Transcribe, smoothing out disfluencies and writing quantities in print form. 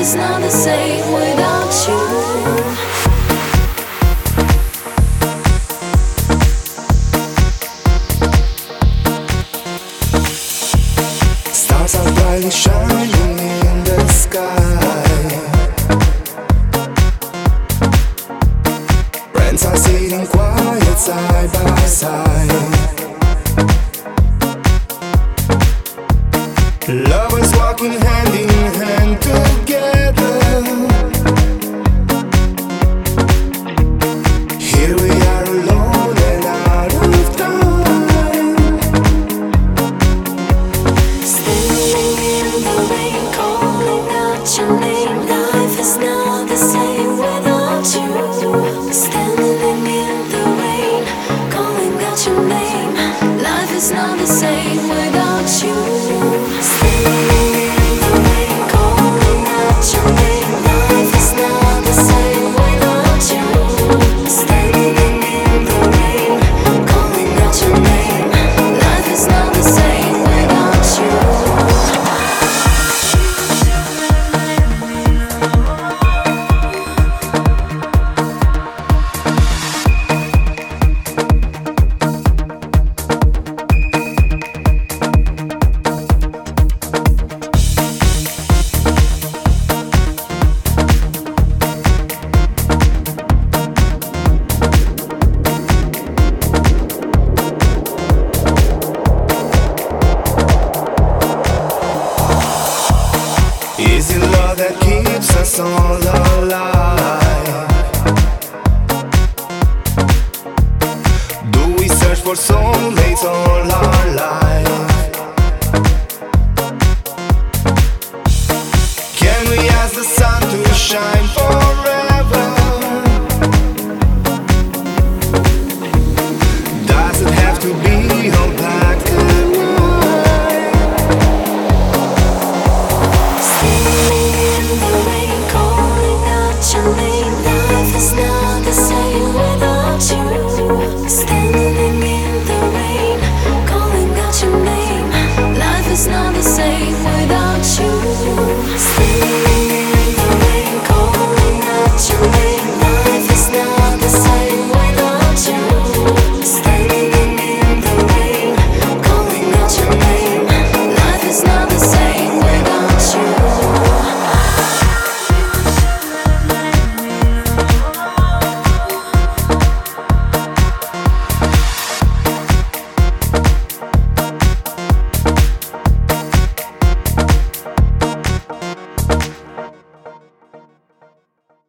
is not the same without you. Stars are brightly shining in the sky. Friends are sitting quiet side by side. Lovers walking hand in hand together. Here we are alone and out of time. Standing in the rain, calling out your name. Life is not the same without you. Standing in the rain, calling out your name. Life is not the same without you. Standing in the rain, calling out your name. Life is not the same without you. Standing in the rain, calling out your name. Life is not the same without you. Is it love that keeps us all alive?